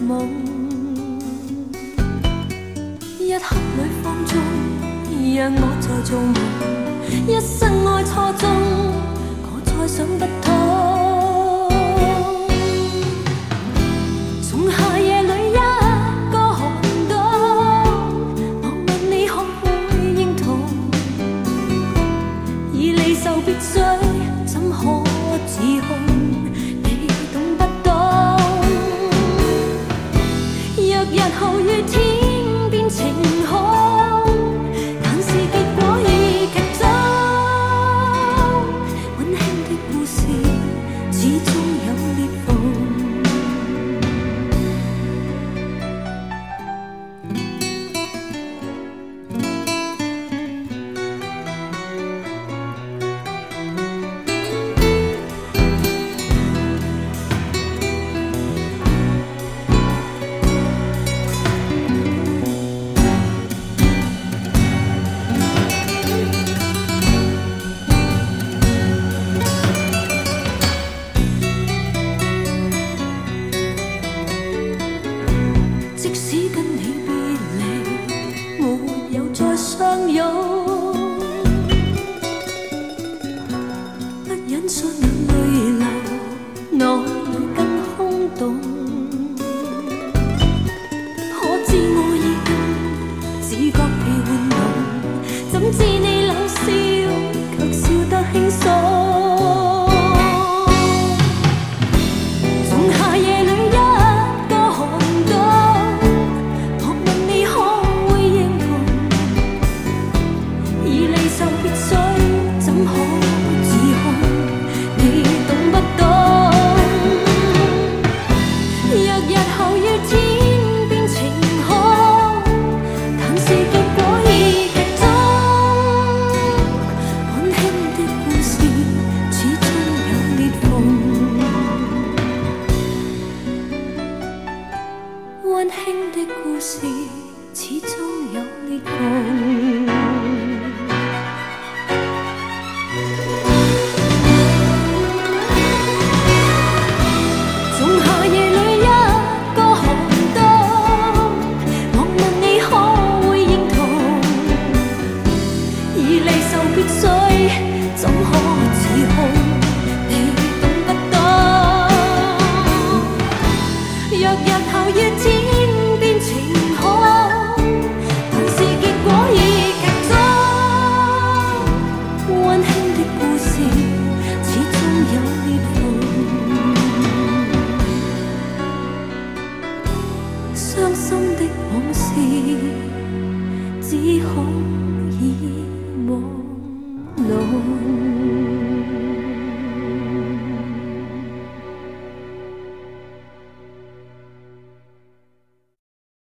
梦，一刻里放纵，让我在做梦，一生爱错综，我再想不通。仲夏夜里一个寒冬，我问你可会认同？已离愁别绪，怎可自控？你懂不懂？若日后雨天变晴空，但是结果已剧终。温馨的故事始终有裂缝。即使跟你别离，没有再相拥，不忍信眼泪流，内里更空洞。可知我已经只覺被玩弄，怎知你冷笑，卻笑得輕鬆。仲夏夜裏一個寒冬，我問你可會認同？已離愁別緒，怎可自控？你懂不懂？若日後雨天變晴空，但是結果已劇終。溫馨的故事始終有裂縫。溫馨的故事始終有裂縫。仲夏夜裏一個寒冬，我問你可會認同？已離愁別緒，怎可自控？你懂不懂？若日後雨天變晴空，但是結果已劇終。溫馨的故事始終有裂縫。傷心的往事只可以忘。